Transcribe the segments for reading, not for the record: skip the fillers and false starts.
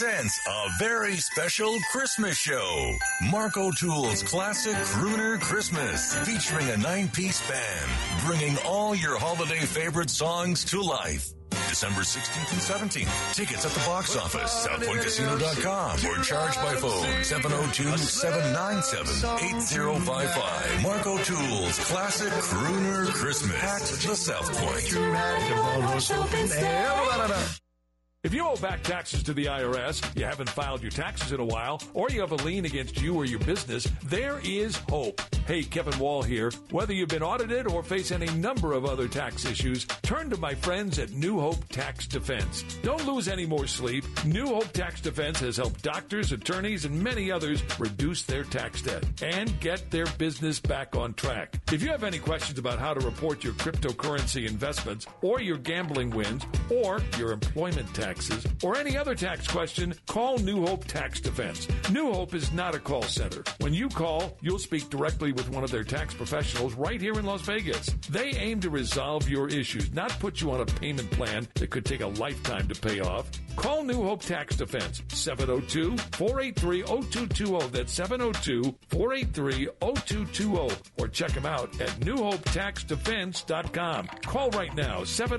presents a very special Christmas show. Mark O'Toole's Classic Crooner Christmas, featuring a 9-piece band, bringing all your holiday favorite songs to life. December 16th and 17th. Tickets at the box office, southpointcasino.com, or charge by phone, 702-797-8055. Mark O'Toole's Classic Crooner Christmas at the South Point. If you owe back taxes to the IRS, you haven't filed your taxes in a while, or you have a lien against you or your business, there is hope. Hey, Kevin Wall here. Whether you've been audited or face any number of other tax issues, turn to my friends at New Hope Tax Defense. Don't lose any more sleep. New Hope Tax Defense has helped doctors, attorneys, and many others reduce their tax debt and get their business back on track. If you have any questions about how to report your cryptocurrency investments, or your gambling wins, or your employment taxes, or any other tax question, call New Hope Tax Defense. New Hope is not a call center. When you call, you'll speak directly with one of their tax professionals right here in Las Vegas. They aim to resolve your issues, not put you on a payment plan that could take a lifetime to pay off. Call New Hope Tax Defense, 702-483-0220. That's 702-483-0220. Or check them out at newhopetaxdefense.com. Call right now,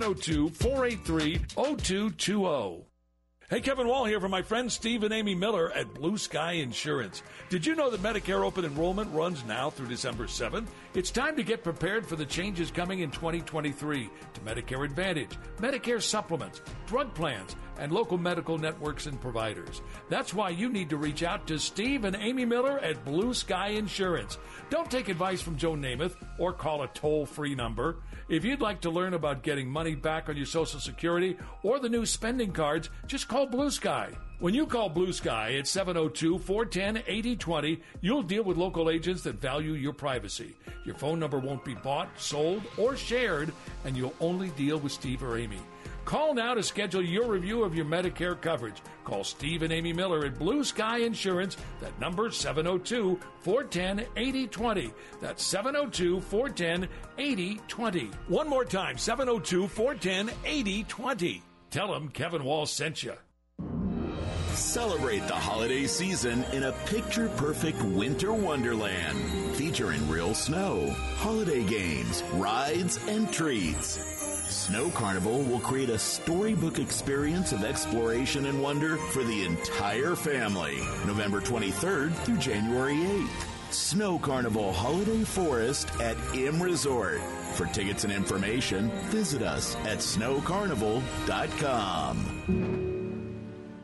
702-483-0220. Hey, Kevin Wall here from my friend Steve and Amy Miller at Blue Sky Insurance. Did you know that Medicare open enrollment runs now through December 7th? It's time to get prepared for the changes coming in 2023 to Medicare Advantage, Medicare supplements, drug plans, and local medical networks and providers. That's why you need to reach out to Steve and Amy Miller at Blue Sky Insurance. Don't take advice from Joe Namath or call a toll-free number. If you'd like to learn about getting money back on your Social Security or the new spending cards, just call Blue Sky. When you call Blue Sky at 702-410-8020, you'll deal with local agents that value your privacy. Your phone number won't be bought, sold, or shared, and you'll only deal with Steve or Amy. Call now to schedule your review of your Medicare coverage. Call Steve and Amy Miller at Blue Sky Insurance. That number is 702-410-8020. That's 702-410-8020. One more time, 702-410-8020. Tell them Kevin Wall sent you. Celebrate the holiday season in a picture-perfect winter wonderland, featuring real snow, holiday games, rides, and treats. Snow Carnival will create a storybook experience of exploration and wonder for the entire family, November 23rd through January 8th. Snow Carnival Holiday Forest at M Resort. For tickets and information, visit us at snowcarnival.com.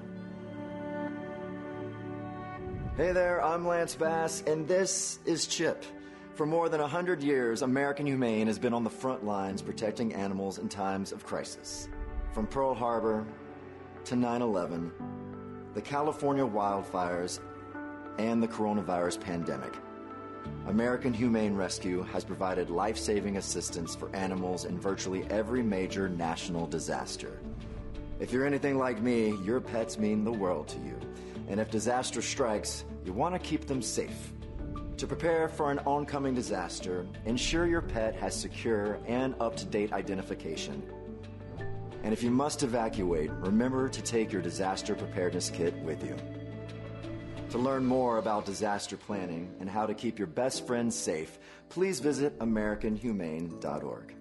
Hey there, I'm Lance Bass, and this is Chip. For more than 100 years, American Humane has been on the front lines protecting animals in times of crisis. From Pearl Harbor to 9/11, the California wildfires, and the coronavirus pandemic, American Humane Rescue has provided life-saving assistance for animals in virtually every major national disaster. If you're anything like me, your pets mean the world to you. And if disaster strikes, you want to keep them safe. To prepare for an oncoming disaster, ensure your pet has secure and up-to-date identification. And if you must evacuate, remember to take your disaster preparedness kit with you. To learn more about disaster planning and how to keep your best friends safe, please visit AmericanHumane.org.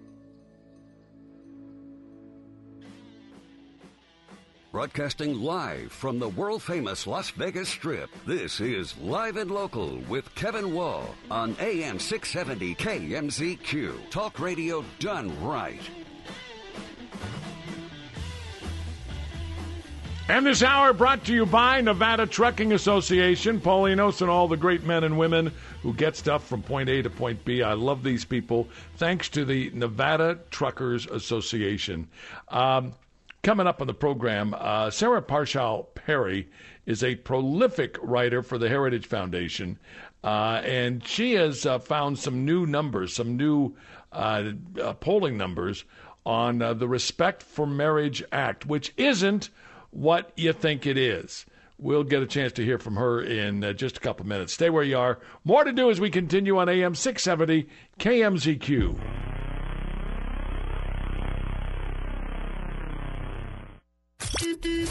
Broadcasting live from the world-famous Las Vegas Strip, this is Live and Local with Kevin Wall on AM 670 KMZQ. Talk radio done right. And this hour brought to you by Nevada Trucking Association, Paulinos, and all the great men and women who get stuff from point A to point B. I love these people. Thanks to the Nevada Truckers Association. Coming up on the program, Sarah Parshall Perry is a prolific writer for the Heritage Foundation, and she has found some new numbers, some new polling numbers on the Respect for Marriage Act, which isn't what you think it is. We'll get a chance to hear from her in just a couple minutes. Stay where you are. More to do as we continue on AM 670 KMZQ.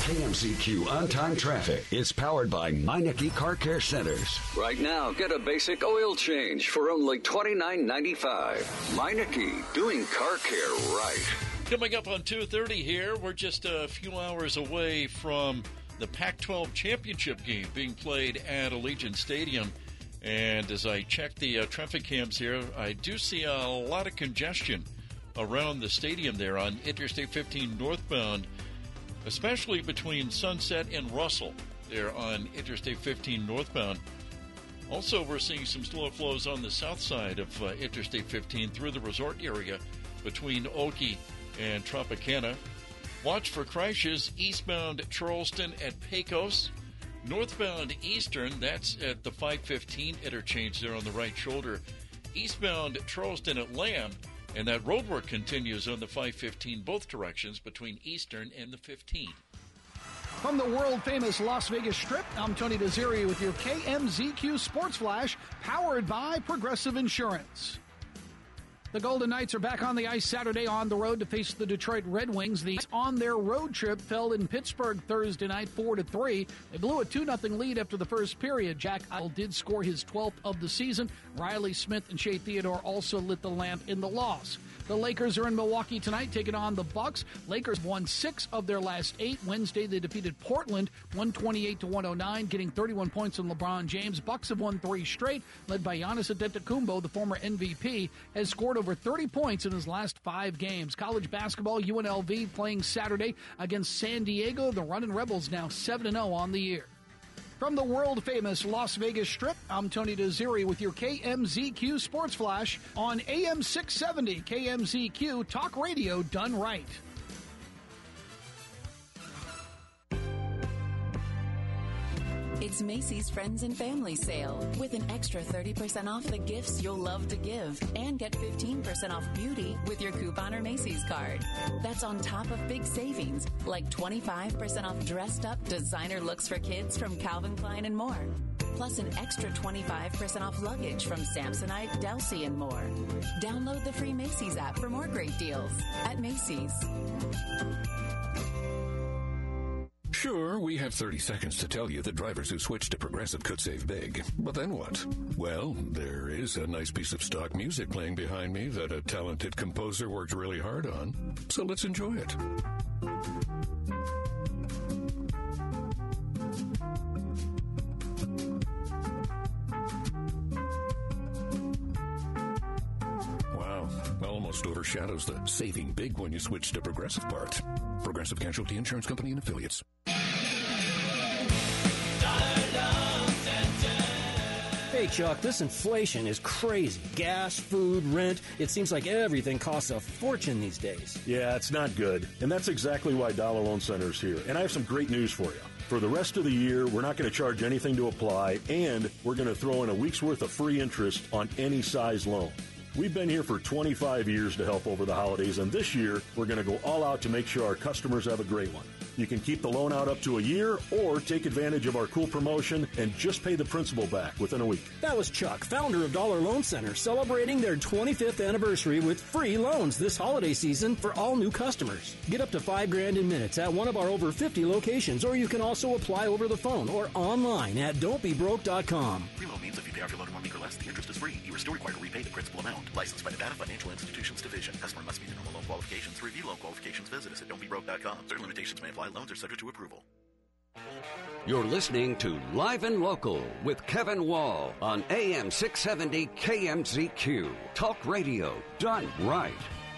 KMZQ On-Time Traffic is powered by Meineke Car Care Centers. Right now, get a basic oil change for only $29.95. Meineke, doing car care right. Coming up on 2:30 here, we're just a few hours away from the Pac-12 championship game being played at Allegiant Stadium. And as I check the traffic cams here, I do see a lot of congestion around the stadium there on Interstate 15 northbound, especially between Sunset and Russell there on Interstate 15 northbound. Also, we're seeing some slow flows on the south side of Interstate 15 through the resort area between Oakey and Tropicana. Watch for crashes eastbound Charleston at Pecos. Northbound Eastern, that's at the 515 interchange there on the right shoulder. Eastbound Charleston at Lamb. And that roadwork continues on the 515 both directions between Eastern and the 15. From the world-famous Las Vegas Strip, I'm Tony Desiri with your KMZQ Sports Flash, powered by Progressive Insurance. The Golden Knights are back on the ice Saturday on the road to face the Detroit Red Wings. The on their road trip fell in Pittsburgh Thursday night 4-3. They blew a 2-0 lead after the first period. Jack Eichel did score his 12th of the season. Riley Smith and Shea Theodore also lit the lamp in the loss. The Lakers are in Milwaukee tonight, taking on the Bucks. Lakers won 6 of their last 8. Wednesday, they defeated Portland 128-109, getting 31 points on LeBron James. Bucks have won 3 straight, led by Giannis Antetokounmpo, the former MVP, has scored over 30 points in his last 5 games. College basketball, UNLV playing Saturday against San Diego. The Runnin' Rebels now 7-0 on the year. From the world-famous Las Vegas Strip, I'm Tony Desiri with your KMZQ Sports Flash on AM 670 KMZQ Talk Radio done right. It's Macy's Friends and Family Sale with an extra 30% off the gifts you'll love to give and get 15% off beauty with your coupon or Macy's card. That's on top of big savings like 25% off dressed up designer looks for kids from Calvin Klein and more. Plus an extra 25% off luggage from Samsonite, Delsey, and more. Download the free Macy's app for more great deals at Macy's. Sure, we have 30 seconds to tell you that drivers who switch to Progressive could save big. But then what? Well, there is a nice piece of stock music playing behind me that a talented composer worked really hard on. So let's enjoy it. Wow, almost overshadows the saving big when you switch to Progressive part. Progressive Casualty Insurance Company and Affiliates. Hey, Chuck, this inflation is crazy. Gas, food, rent. It seems like everything costs a fortune these days. Yeah, it's not good. And that's exactly why Dollar Loan Center is here. And I have some great news for you. For the rest of the year, we're not going to charge anything to apply, and we're going to throw in a week's worth of free interest on any size loan. We've been here for 25 years to help over the holidays, and this year, we're going to go all out to make sure our customers have a great one. You can keep the loan out up to a year or take advantage of our cool promotion and just pay the principal back within a week. That was Chuck, founder of Dollar Loan Center, celebrating their 25th anniversary with free loans this holiday season for all new customers. Get up to $5,000 in minutes at one of our over 50 locations, or you can also apply over the phone or online at don'tbebroke.com. Free loan means if you pay off your loan in 1 week or less, the interest is free. You are still required to repay the principal amount. Licensed by Nevada Financial Institutions Division. Customer must meet the normal loan qualifications. To review loan qualifications, visit us at don'tbebroke.com. Certain limitations may apply. Loans are subject to approval. You're listening to Live and Local with Kevin Wall on AM 670 KMZQ. Talk radio done right.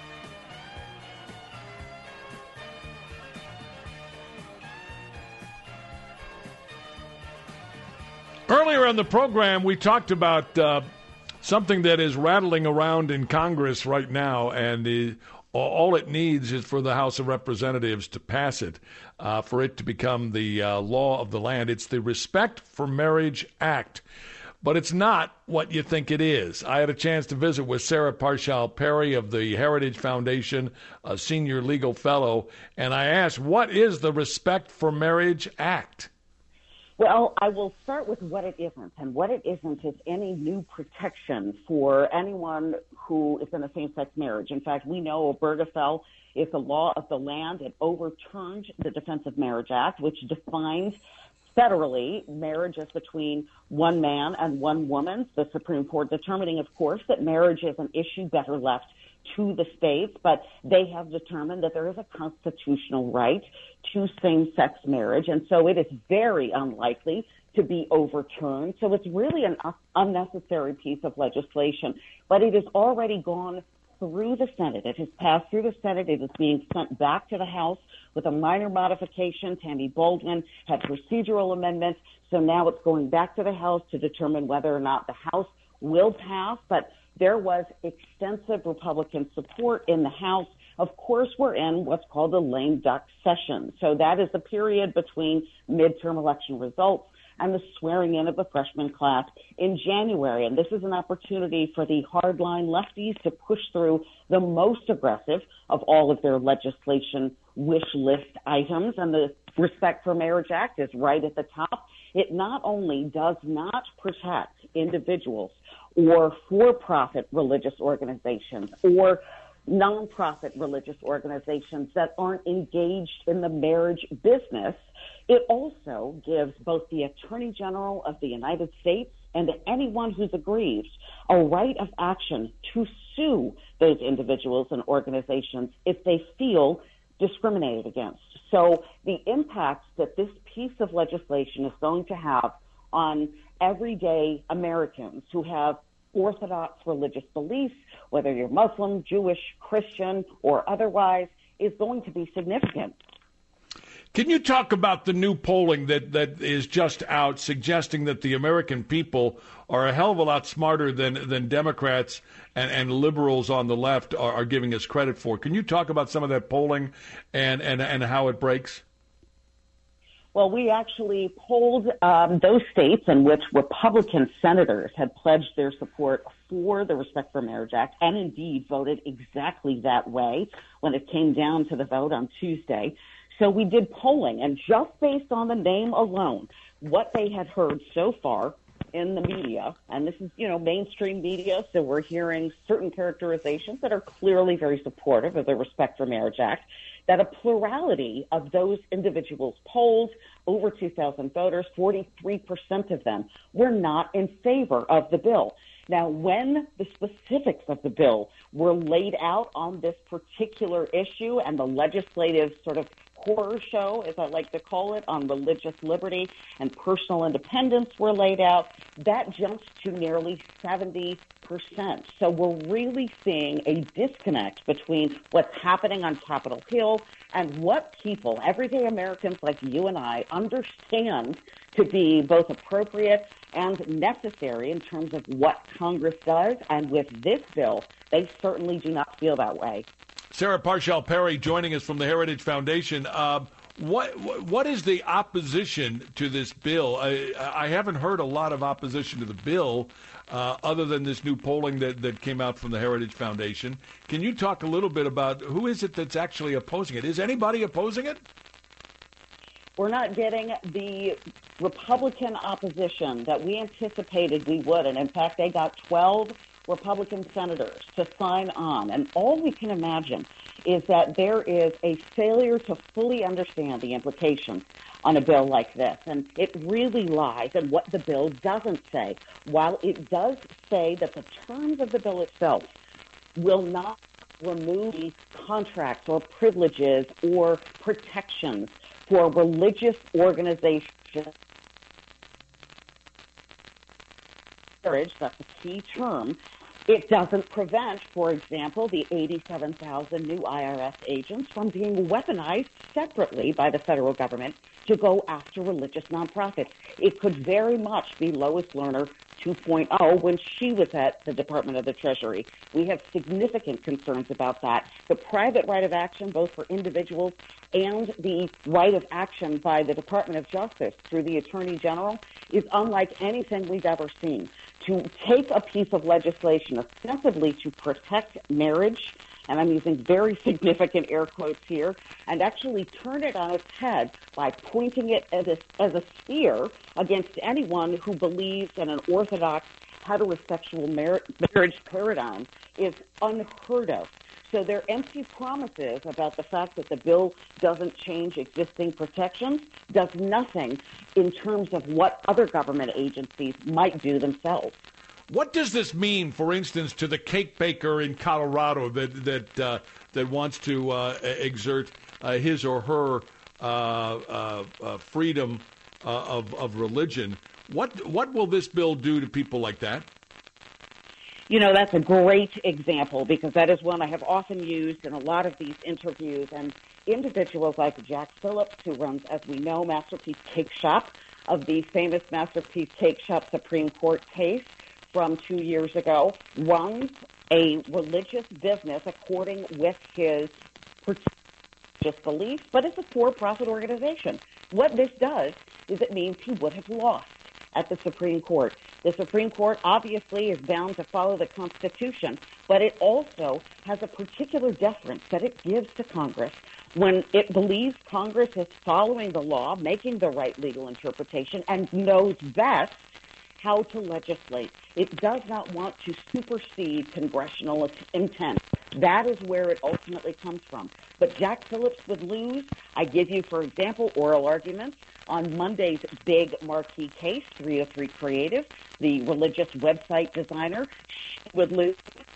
Earlier in the program, we talked about something that is rattling around in Congress right now, and all it needs is for the House of Representatives to pass it, for it to become the law of the land. It's the Respect for Marriage Act, but it's not what you think it is. I had a chance to visit with Sarah Parshall Perry of the Heritage Foundation, a senior legal fellow, and I asked, what is the Respect for Marriage Act? Well, I will start with what it isn't. And what it isn't is any new protection for anyone who is in a same-sex marriage. In fact, we know Obergefell is the law of the land. It overturned the Defense of Marriage Act, which defines federally marriage as between one man and one woman. The Supreme Court determining, of course, that marriage is an issue better left to the states, but they have determined that there is a constitutional right to same-sex marriage, and so it is very unlikely to be overturned. So it's really an unnecessary piece of legislation, but it has already gone through the Senate. It has passed through the Senate. It is being sent back to the House with a minor modification. Tammy Baldwin had procedural amendments, so now it's going back to the House to determine whether or not the House will pass, but there was extensive Republican support in the House. Of course, we're in what's called a lame duck session. So that is the period between midterm election results and the swearing in of the freshman class in January. And this is an opportunity for the hardline lefties to push through the most aggressive of all of their legislation wish list items. And the Respect for Marriage Act is right at the top. It not only does not protect individuals or for-profit religious organizations or nonprofit religious organizations that aren't engaged in the marriage business, it also gives both the Attorney General of the United States and anyone who's aggrieved a right of action to sue those individuals and organizations if they feel discriminated against. So the impact that this piece of legislation is going to have on everyday Americans who have orthodox religious beliefs, whether you're Muslim, Jewish, Christian, or otherwise, is going to be significant. Can you talk about the new polling that is just out suggesting that the American people are a hell of a lot smarter than Democrats and liberals on the left are giving us credit for? Can you talk about some of that polling and how it breaks? Well, we actually polled those states in which Republican senators had pledged their support for the Respect for Marriage Act and indeed voted exactly that way when it came down to the vote on Tuesday. So we did polling, and just based on the name alone, what they had heard so far in the media, and this is, mainstream media, so we're hearing certain characterizations that are clearly very supportive of the Respect for Marriage Act, that a plurality of those individuals polled, over 2,000 voters, 43% of them were not in favor of the bill. Now, when the specifics of the bill were laid out on this particular issue and the legislative sort of horror show, as I like to call it, on religious liberty and personal independence were laid out, that jumps to nearly 70%. So we're really seeing a disconnect between what's happening on Capitol Hill and what people, everyday Americans like you and I, understand to be both appropriate and necessary in terms of what Congress does. And with this bill, they certainly do not feel that way. Sarah Parshall Perry joining us from the Heritage Foundation. What is the opposition to this bill? I haven't heard a lot of opposition to the bill other than this new polling that came out from the Heritage Foundation. Can you talk a little bit about who is it that's actually opposing it? Is anybody opposing it? We're not getting the Republican opposition that we anticipated we would. And in fact, they got 12 Republican senators to sign on. And all we can imagine is that there is a failure to fully understand the implications on a bill like this. And it really lies in what the bill doesn't say. While it does say that the terms of the bill itself will not remove contracts or privileges or protections for religious organizations, that's a key term. It doesn't prevent, for example, the 87,000 new IRS agents from being weaponized separately by the federal government to go after religious nonprofits. It could very much be Lois Lerner 2.0 when she was at the Department of the Treasury. We have significant concerns about that. The private right of action, both for individuals and the right of action by the Department of Justice through the Attorney General, is unlike anything we've ever seen. To take a piece of legislation ostensibly to protect marriage and I'm using very significant air quotes here, and actually turn it on its head by pointing it as a spear against anyone who believes in an orthodox heterosexual marriage paradigm is unheard of. So their empty promises about the fact that the bill doesn't change existing protections does nothing in terms of what other government agencies might do themselves. What does this mean, for instance, to the cake baker in Colorado that wants to exert his or her freedom of religion? What will this bill do to people like that? You know, that's a great example because that is one I have often used in a lot of these interviews. And individuals like Jack Phillips, who runs, as we know, Masterpiece Cake Shop, of the famous Masterpiece Cake Shop Supreme Court case from 2 years ago, runs a religious business according with his religious beliefs, but it's a for-profit organization. What this does is it means he would have lost at the Supreme Court. The Supreme Court obviously is bound to follow the Constitution, but it also has a particular deference that it gives to Congress when it believes Congress is following the law, making the right legal interpretation, and knows best how to legislate. It does not want to supersede congressional intent. That is where it ultimately comes from. But Jack Phillips would lose. I give you, for example, oral arguments on Monday's big marquee case, 303 Creative, the religious website designer, would lose.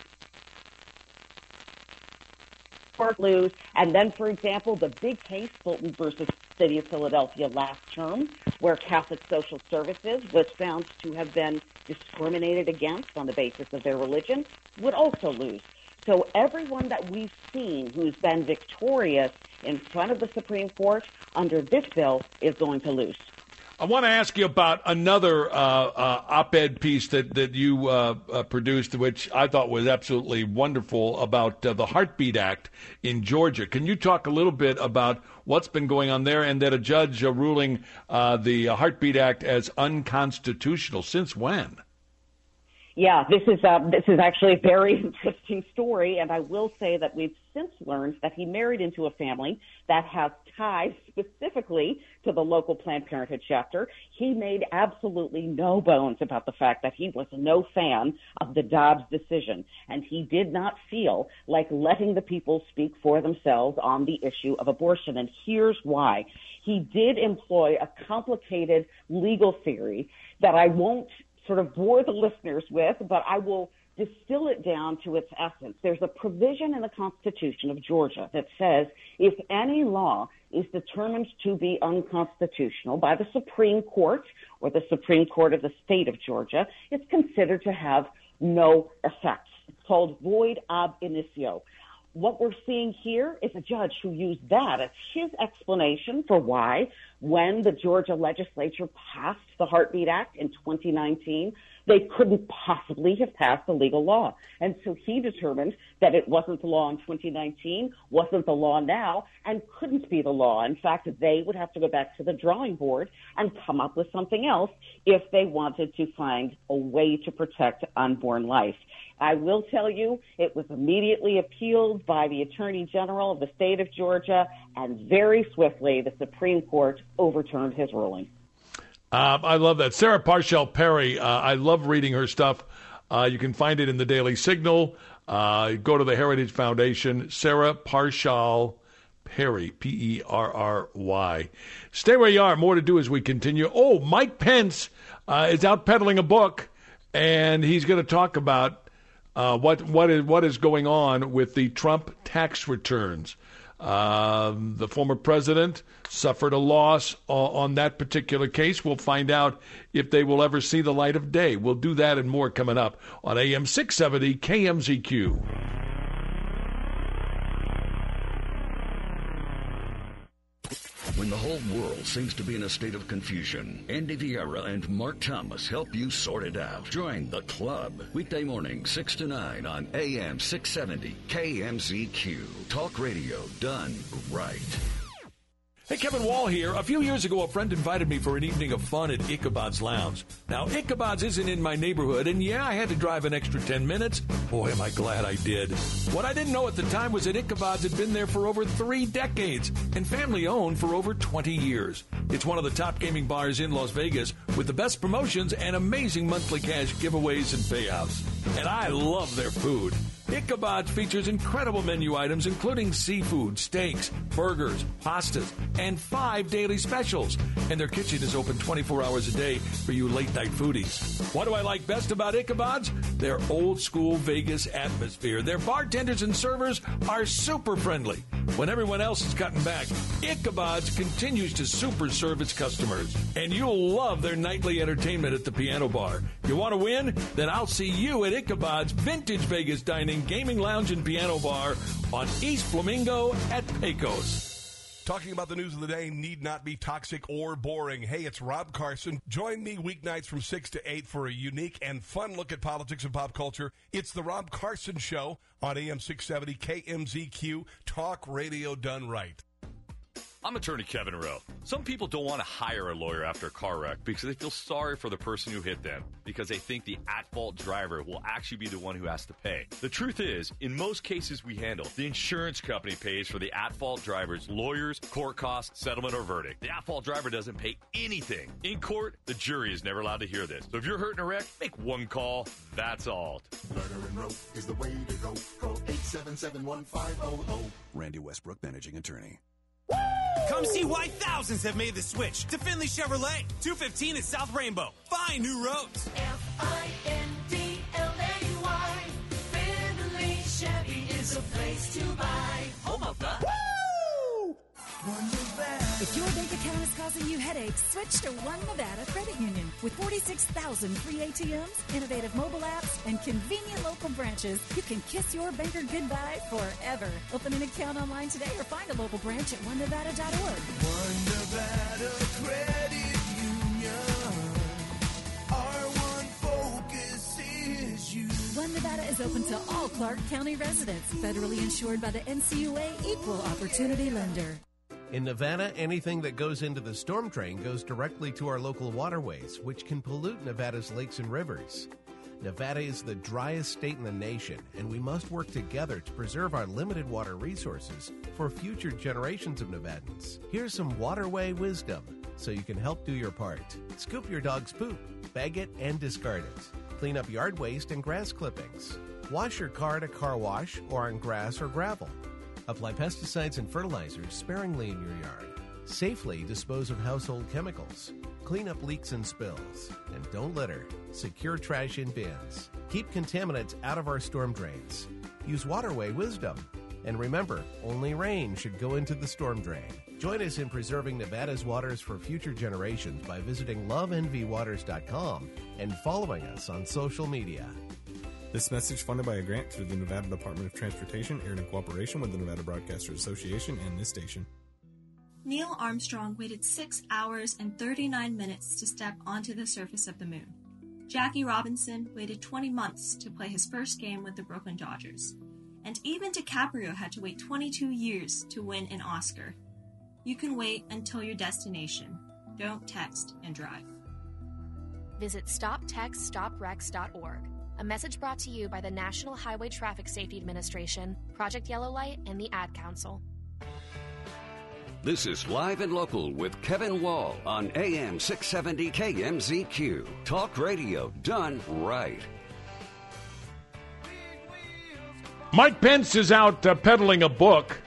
And then, for example, the big case, Fulton versus City of Philadelphia last term, where Catholic Social Services was found to have been discriminated against on the basis of their religion, would also lose. So everyone that we've seen who's been victorious in front of the Supreme Court under this bill is going to lose. I want to ask you about another op-ed piece that you produced, which I thought was absolutely wonderful, about the Heartbeat Act in Georgia. Can you talk a little bit about what's been going on there, and that a judge ruling the Heartbeat Act as unconstitutional? Since when? Yeah, this is actually a very interesting story, and I will say that we've since learned that he married into a family that has ties specifically to the local Planned Parenthood chapter. He made absolutely no bones about the fact that he was no fan of the Dobbs decision, and he did not feel like letting the people speak for themselves on the issue of abortion, and here's why. He did employ a complicated legal theory that I won't sort of bore the listeners with, but I will distill it down to its essence. There's a provision in the Constitution of Georgia that says if any law is determined to be unconstitutional by the Supreme Court or the Supreme Court of the state of Georgia, it's considered to have no effect. It's called void ab initio. What we're seeing here is a judge who used that as his explanation for why, when the Georgia legislature passed the Heartbeat Act in 2019, they couldn't possibly have passed a legal law. And so he determined that it wasn't the law in 2019, wasn't the law now, and couldn't be the law. In fact, they would have to go back to the drawing board and come up with something else if they wanted to find a way to protect unborn life. I will tell you, it was immediately appealed by the Attorney General of the state of Georgia, and very swiftly the Supreme Court overturned his ruling. I love that. Sarah Parshall Perry, I love reading her stuff. You can find it in the Daily Signal. Go to the Heritage Foundation. Sarah Parshall Perry, Perry. Stay where you are. More to do as we continue. Oh, Mike Pence is out peddling a book, and he's going to talk about what is going on with the Trump tax returns. The former president suffered a loss on that particular case. We'll find out if they will ever see the light of day. We'll do that and more coming up on AM 670 KMZQ. When the whole world seems to be in a state of confusion, Andy Vieira and Mark Thomas help you sort it out. Join the club. Weekday morning, 6 to 9 on AM 670 KMZQ. Talk radio done right. Hey, Kevin Wall here. A few years ago, a friend invited me for an evening of fun at Ichabod's Lounge. Now, Ichabod's isn't in my neighborhood, and yeah, I had to drive an extra 10 minutes. Boy, am I glad I did. What I didn't know at the time was that Ichabod's had been there for over 3 decades and family-owned for over 20 years. It's one of the top gaming bars in Las Vegas with the best promotions and amazing monthly cash giveaways and payouts. And I love their food. Ichabod's features incredible menu items including seafood, steaks, burgers, pastas, and 5 daily specials. And their kitchen is open 24 hours a day for you late-night foodies. What do I like best about Ichabod's? Their old-school Vegas atmosphere. Their bartenders and servers are super friendly. When everyone else is cutting back, Ichabod's continues to super serve its customers. And you'll love their nightly entertainment at the piano bar. You want to win? Then I'll see you at Ichabod's Vintage Vegas Dining, Gaming Lounge, and Piano Bar on East Flamingo at Pecos. Talking about the news of the day need not be toxic or boring. Hey, it's Rob Carson. Join me weeknights from 6 to 8 for a unique and fun look at politics and pop culture. It's the Rob Carson Show on AM 670 KMZQ, talk radio done right. I'm attorney Kevin Rowe. Some people don't want to hire a lawyer after a car wreck because they feel sorry for the person who hit them, because they think the at-fault driver will actually be the one who has to pay. The truth is, in most cases we handle, the insurance company pays for the at-fault driver's lawyers, court costs, settlement, or verdict. The at-fault driver doesn't pay anything. In court, the jury is never allowed to hear this. So if you're hurt in a wreck, make one call. That's all. Murder and rope is the way to go. Call 877-1500. Randy Westbrook, managing attorney. Come see why thousands have made the switch to Findlay Chevrolet. 215 at South Rainbow. Find new roads. Findlay. Findlay Chevy is a place to buy. Home of the Woo! If your bank account is causing you headaches, switch to One Nevada Credit Union. With 46,000 free ATMs, innovative mobile apps, and convenient local branches, you can kiss your banker goodbye forever. Open an account online today or find a local branch at onenevada.org. One Nevada Credit Union. Our one focus is you. One Nevada is open to all Clark County residents, federally insured by the NCUA Equal Opportunity Lender. In Nevada, anything that goes into the storm drain goes directly to our local waterways, which can pollute Nevada's lakes and rivers. Nevada is the driest state in the nation, and we must work together to preserve our limited water resources for future generations of Nevadans. Here's some waterway wisdom so you can help do your part. Scoop your dog's poop, bag it, and discard it. Clean up yard waste and grass clippings. Wash your car at a car wash or on grass or gravel. Apply pesticides and fertilizers sparingly in your yard. Safely dispose of household chemicals. Clean up leaks and spills. And don't litter. Secure trash in bins. Keep contaminants out of our storm drains. Use waterway wisdom. And remember, only rain should go into the storm drain. Join us in preserving Nevada's waters for future generations by visiting loveenvywaters.com and following us on social media. This message funded by a grant through the Nevada Department of Transportation, aired in cooperation with the Nevada Broadcasters Association and this station. Neil Armstrong waited 6 hours and 39 minutes to step onto the surface of the moon. Jackie Robinson waited 20 months to play his first game with the Brooklyn Dodgers. And even DiCaprio had to wait 22 years to win an Oscar. You can wait until your destination. Don't text and drive. Visit StopTextStopWrecks.org. A message brought to you by the National Highway Traffic Safety Administration, Project Yellow Light, and the Ad Council. This is Live and Local with Kevin Wall on AM 670 KMZQ. Talk radio done right. Mike Pence is out peddling a book,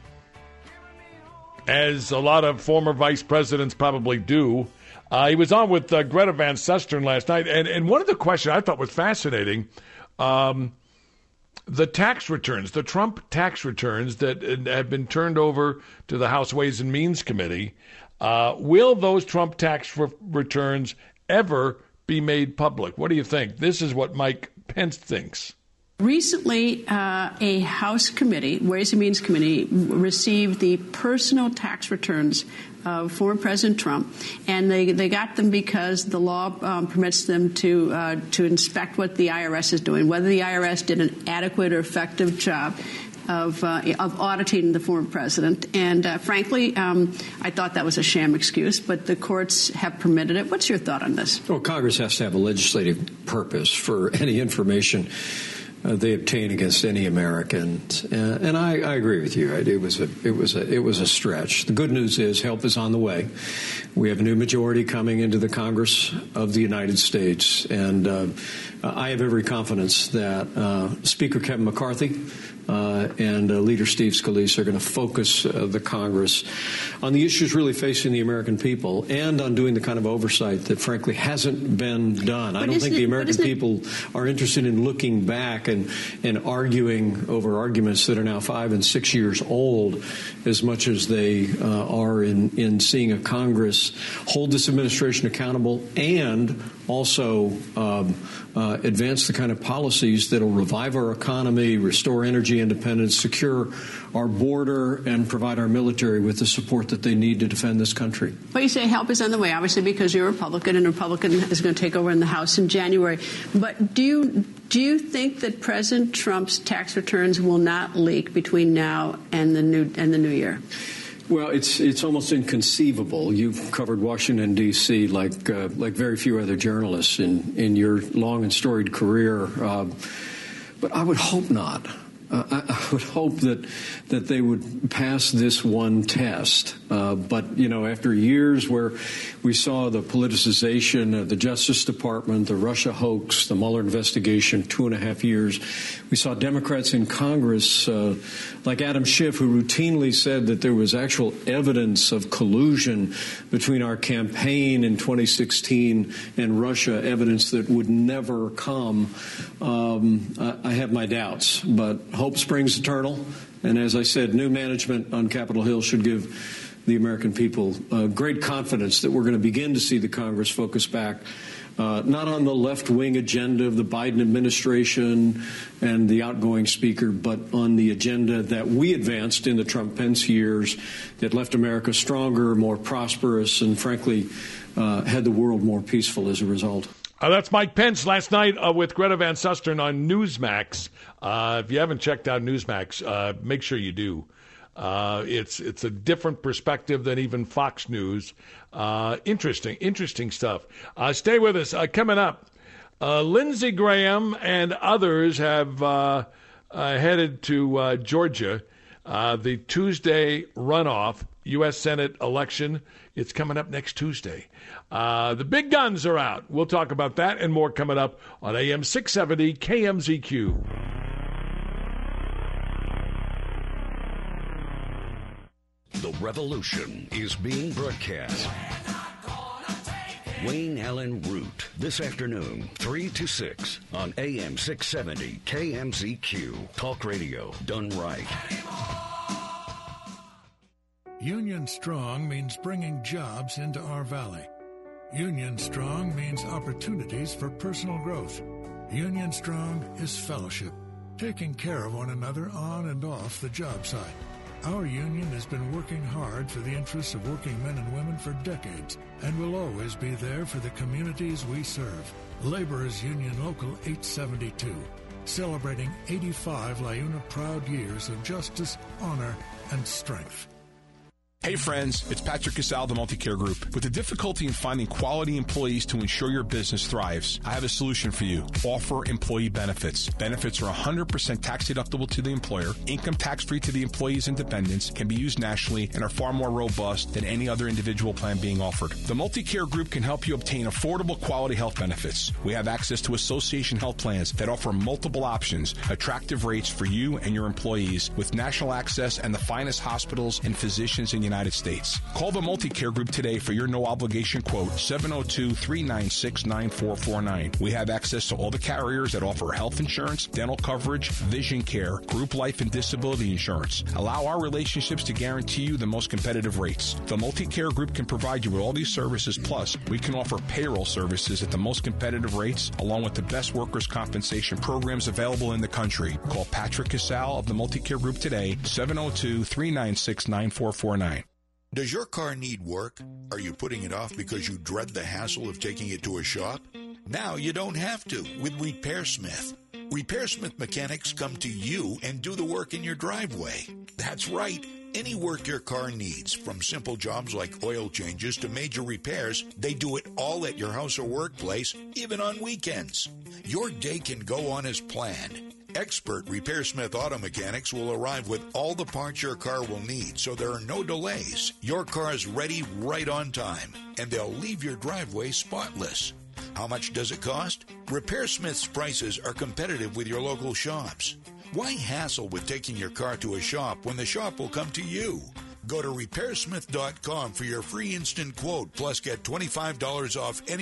as a lot of former vice presidents probably do. He was on with Greta Van Susteren last night, and one of the questions I thought was fascinating, the tax returns, the Trump tax returns that have been turned over to the House Ways and Means Committee, will those Trump tax returns ever be made public? What do you think? This is what Mike Pence thinks. Recently, a House committee, Ways and Means Committee, received the personal tax returns of former President Trump, and they got them because the law permits them to inspect what the IRS is doing, whether the IRS did an adequate or effective job. of auditing the former president. And frankly, I thought that was a sham excuse, but the courts have permitted it. What's your thought on this? Well, Congress has to have a legislative purpose for any information they obtain against any American, and I agree with you. Right? It was a stretch. The good news is help is on the way. We have a new majority coming into the Congress of the United States, and I have every confidence that Speaker Kevin McCarthy and Leader Steve Scalise are going to focus the Congress on the issues really facing the American people and on doing the kind of oversight that, frankly, hasn't been done. I don't think the American people are interested in looking back and arguing over arguments that are now 5 and 6 years old as much as they are in seeing a Congress hold this administration accountable and also advance the kind of policies that will revive our economy, restore energy independence, secure our border, and provide our military with the support that they need to defend this country. Well, you say help is on the way, obviously, because you're a Republican, and a Republican is going to take over in the House in January. But do you think that President Trump's tax returns will not leak between now and the new year? Well, it's almost inconceivable. You've covered Washington, D.C. like very few other journalists in your long and storied career. But I would hope not. I would hope that they would pass this one test. But, after years where we saw the politicization of the Justice Department, the Russia hoax, the Mueller investigation, 2.5 years, we saw Democrats in Congress like Adam Schiff, who routinely said that there was actual evidence of collusion between our campaign in 2016 and Russia, evidence that would never come. I have my doubts, but hope springs eternal. And as I said, new management on Capitol Hill should give the American people great confidence that we're going to begin to see the Congress focus back not on the left-wing agenda of the Biden administration and the outgoing speaker, but on the agenda that we advanced in the Trump-Pence years that left America stronger, more prosperous, and frankly had the world more peaceful as a result. That's Mike Pence last night with Greta Van Susteren on Newsmax. If you haven't checked out Newsmax, make sure you do. It's a different perspective than even Fox News. Interesting stuff. Stay with us. Coming up, Lindsey Graham and others have headed to Georgia. The Tuesday runoff, U.S. Senate election, it's coming up next Tuesday. The big guns are out. We'll talk about that and more coming up on AM 670 KMZQ. The revolution is being broadcast. Wayne Allen Root, this afternoon, 3 to 6 on AM 670 KMZQ. Talk radio done right. Union Strong means bringing jobs into our valley. Union Strong means opportunities for personal growth. Union Strong is fellowship, taking care of one another on and off the job site. Our union has been working hard for the interests of working men and women for decades and will always be there for the communities we serve. Laborers Union Local 872, celebrating 85 LiUNA proud years of justice, honor, and strength. Hey friends, it's Patrick Casal of the Multicare Group. With the difficulty in finding quality employees to ensure your business thrives, I have a solution for you. Offer employee benefits. Benefits are 100% tax deductible to the employer, income tax free to the employees and dependents, can be used nationally, and are far more robust than any other individual plan being offered. The Multicare Group can help you obtain affordable quality health benefits. We have access to association health plans that offer multiple options, attractive rates for you and your employees, with national access and the finest hospitals and physicians in the United States. Call the Multicare Group today for your no-obligation quote, 702-396-9449. We have access to all the carriers that offer health insurance, dental coverage, vision care, group life, and disability insurance. Allow our relationships to guarantee you the most competitive rates. The Multicare Group can provide you with all these services, plus we can offer payroll services at the most competitive rates, along with the best workers' compensation programs available in the country. Call Patrick Casal of the Multicare Group today, 702-396-9449. Does your car need work? Are you putting it off because you dread the hassle of taking it to a shop? Now you don't have to with RepairSmith. RepairSmith mechanics come to you and do the work in your driveway. That's right. Any work your car needs, from simple jobs like oil changes to major repairs, they do it all at your house or workplace, even on weekends. Your day can go on as planned. Expert RepairSmith auto mechanics will arrive with all the parts your car will need, so there are no delays. Your car is ready right on time, and they'll leave your driveway spotless. How much does it cost? RepairSmith's prices are competitive with your local shops. Why hassle with taking your car to a shop when the shop will come to you? Go to RepairSmith.com for your free instant quote, plus get $25 off any